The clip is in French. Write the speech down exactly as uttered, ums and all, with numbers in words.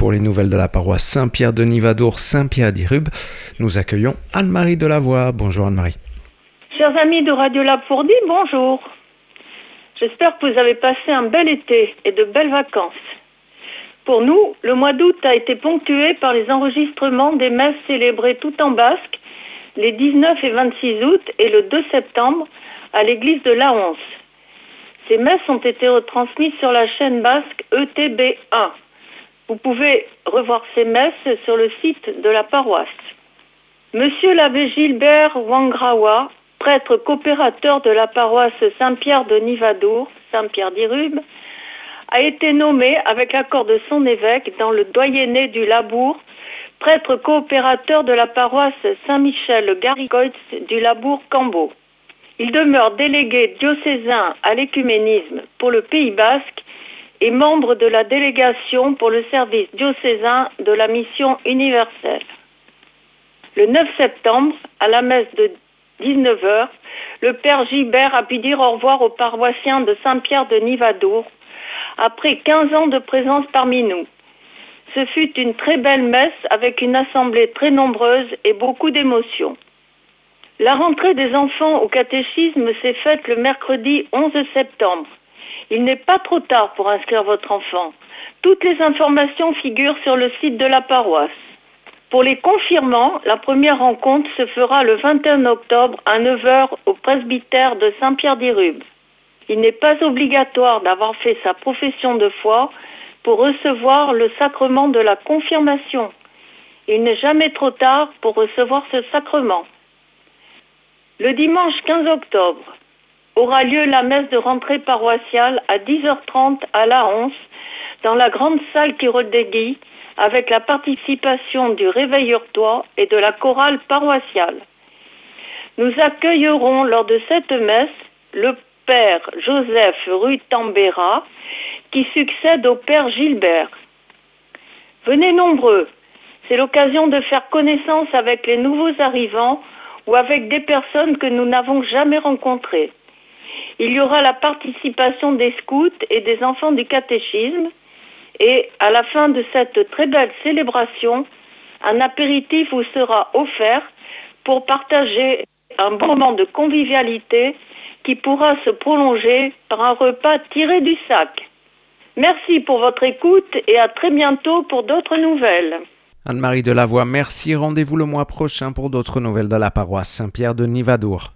pour les nouvelles de la paroisse Saint-Pierre de Nivadour, Saint-Pierre-d'Irube. Nous accueillons Anne-Marie Delavoye. Bonjour Anne-Marie. Chers amis de Radio Lab Fourdi, bonjour. J'espère que vous avez passé un bel été et de belles vacances. Pour nous, le mois d'août a été ponctué par les enregistrements des messes célébrées tout en basque les dix-neuf et vingt-six août et le deux septembre à l'église de Laonce. Ces messes ont été retransmises sur la chaîne basque E T B un. Vous pouvez revoir ces messes sur le site de la paroisse. Monsieur l'abbé Gilbert Wangrawa, prêtre coopérateur de la paroisse Saint-Pierre de Nivadour, Saint-Pierre-d'Irube, a été nommé avec l'accord de son évêque dans le doyenné du Labour, prêtre coopérateur de la paroisse Saint-Michel-Garicoitz du Labour-Cambo. Il demeure délégué diocésain à l'écuménisme pour le Pays basque et membre de la délégation pour le service diocésain de la mission universelle. Le neuf septembre, à la messe de dix-neuf heures, le père Gilbert a pu dire au revoir aux paroissiens de Saint-Pierre de Nivadour après quinze ans de présence parmi nous. Ce fut une très belle messe avec une assemblée très nombreuse et beaucoup d'émotions. La rentrée des enfants au catéchisme s'est faite le mercredi onze septembre. Il n'est pas trop tard pour inscrire votre enfant. Toutes les informations figurent sur le site de la paroisse. Pour les confirmants, la première rencontre se fera le vingt et un octobre à neuf heures au presbytère de Saint-Pierre-d'Irube. Il n'est pas obligatoire d'avoir fait sa profession de foi pour recevoir le sacrement de la confirmation. Il n'est jamais trop tard pour recevoir ce sacrement. Le dimanche quinze octobre aura lieu la messe de rentrée paroissiale à dix heures trente à Laonce, dans la grande salle Kirodegui, avec la participation du Réveil Heurtois et de la chorale paroissiale. Nous accueillerons lors de cette messe le père Joseph Rutambera, qui succède au père Gilbert. Venez nombreux, c'est l'occasion de faire connaissance avec les nouveaux arrivants ou avec des personnes que nous n'avons jamais rencontrées. Il y aura la participation des scouts et des enfants du catéchisme et à la fin de cette très belle célébration, un apéritif vous sera offert pour partager un bon moment de convivialité qui pourra se prolonger par un repas tiré du sac. Merci pour votre écoute et à très bientôt pour d'autres nouvelles. Anne-Marie Delavoye, merci. Rendez-vous le mois prochain pour d'autres nouvelles de la paroisse Saint-Pierre de Nivadour.